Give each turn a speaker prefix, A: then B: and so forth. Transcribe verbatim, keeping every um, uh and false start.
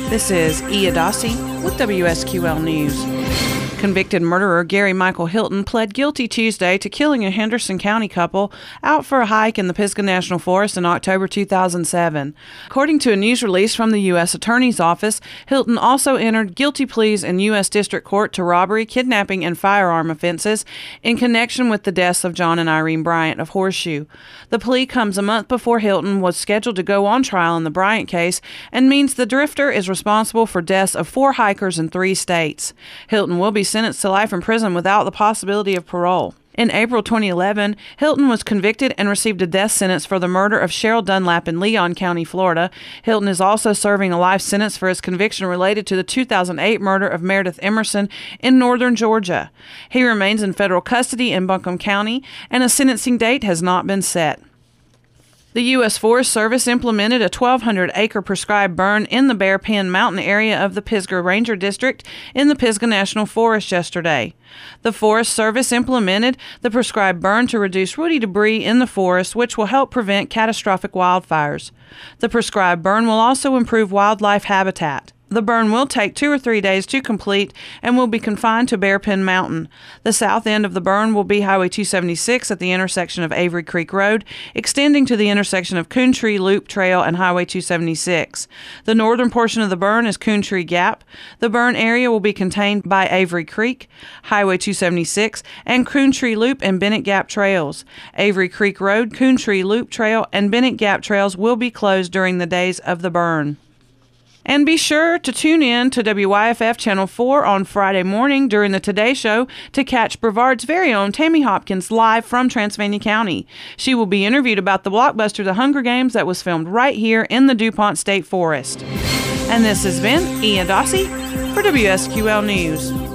A: This is E. Adasi with W S Q L News. Convicted murderer Gary Michael Hilton pled guilty Tuesday to killing a Henderson County couple out for a hike in the Pisgah National Forest in October two thousand seven. According to a news release from the U S Attorney's Office, Hilton also entered guilty pleas in U S District Court to robbery, kidnapping, and firearm offenses in connection with the deaths of John and Irene Bryant of Horseshoe. The plea comes a month before Hilton was scheduled to go on trial in the Bryant case and means the drifter is responsible for deaths of four hikers in three states. Hilton will be sentenced to life in prison without the possibility of parole. In April twenty eleven, Hilton was convicted and received a death sentence for the murder of Cheryl Dunlap in Leon County, Florida. Hilton is also serving a life sentence for his conviction related to the two thousand eight murder of Meredith Emerson in northern Georgia. He remains in federal custody in Buncombe County, and a sentencing date has not been set. The U S Forest Service implemented a twelve hundred acre prescribed burn in the Bear Pen Mountain area of the Pisgah Ranger District in the Pisgah National Forest yesterday. The Forest Service implemented the prescribed burn to reduce woody debris in the forest, which will help prevent catastrophic wildfires. The prescribed burn will also improve wildlife habitat. The burn will take two or three days to complete and will be confined to Bear Pen Mountain. The south end of the burn will be Highway two seventy-six at the intersection of Avery Creek Road, extending to the intersection of Coon Tree Loop Trail and Highway two seventy-six. The northern portion of the burn is Coon Tree Gap. The burn area will be contained by Avery Creek, Highway two seventy-six, and Coon Tree Loop and Bennett Gap Trails. Avery Creek Road, Coon Tree Loop Trail, and Bennett Gap Trails will be closed during the days of the burn. And be sure to tune in to W Y F F Channel four on Friday morning during the Today Show to catch Brevard's very own Tammy Hopkins live from Transylvania County. She will be interviewed about the blockbuster The Hunger Games that was filmed right here in the DuPont State Forest. And this has been E. Adasi for W S Q L News.